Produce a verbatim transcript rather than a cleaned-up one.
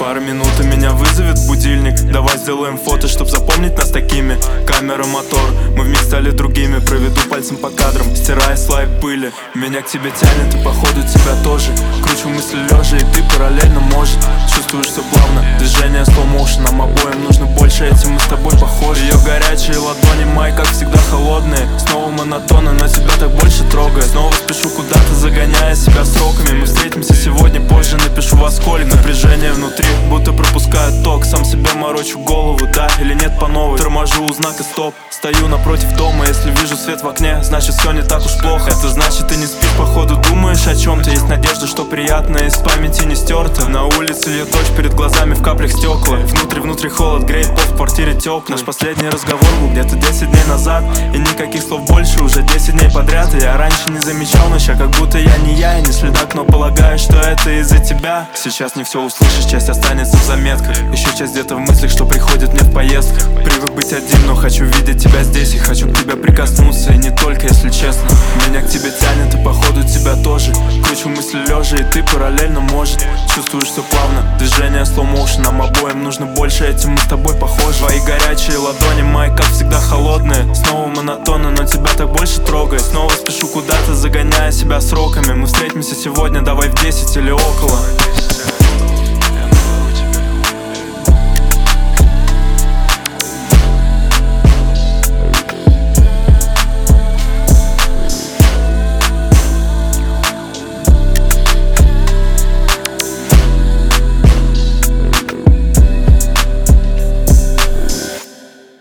Пара минут и меня вызовет будильник. Давай сделаем фото, чтоб запомнить нас такими. Камера, мотор, мы вместе стали другими. Проведу пальцем по кадрам, стирая слайд пыли. Меня к тебе тянет и походу тебя тоже. Кручу мысли лежа, и ты параллельно, может. Чувствуешь все плавно, движение slow motion. Нам обоим нужно больше, этим мы с тобой похожи. Ее горячие ладони, мои как всегда холодные. Снова монотонно, но тебя так больше трогает. Снова спешу куда-то, загоняя себя сроками. Мы встретимся сегодня, позже напишу во сколько. Напряжение внутри, будто пропускает ток. Сам себе морочу голову, да или нет по новой. Торможу у знака стоп, стою напротив дома. Если вижу свет в окне, значит все не так уж плохо. Это значит ты не спишь, походу думаешь о чем-то. Есть надежда, что приятное из памяти не стерто. На улице ее дождь, перед глазами в каплях стекла. Внутри, внутри холод греет, пол в квартире теплый. Наш последний разговор был где-то десять дней назад. И никаких слов больше уже десять дней подряд. И я раньше не замечал, но ща как будто я не я и не следак. Но полагаю, что это из-за тебя. Сейчас не все услышишь, часть останется в заметках. Еще часть где-то в мыслях, что приходит мне в поездках. Привык быть один, но хочу видеть тебя здесь. И хочу к тебе прикоснуться, и не только, если честно. Меня к тебе тянет, и походу тебя тоже. Кручу мысли лежа, и ты параллельно, может. Чувствуешь все плавно, движение slow motion. Нам обоим нужно больше, этим мы с тобой похожи. Твои горячие ладони, мои как всегда холодные. Снова монотонно, но тебя так больше трогает. Снова спешу куда-то, загоняя себя сроками. Мы встретимся сегодня, давай в десять или около.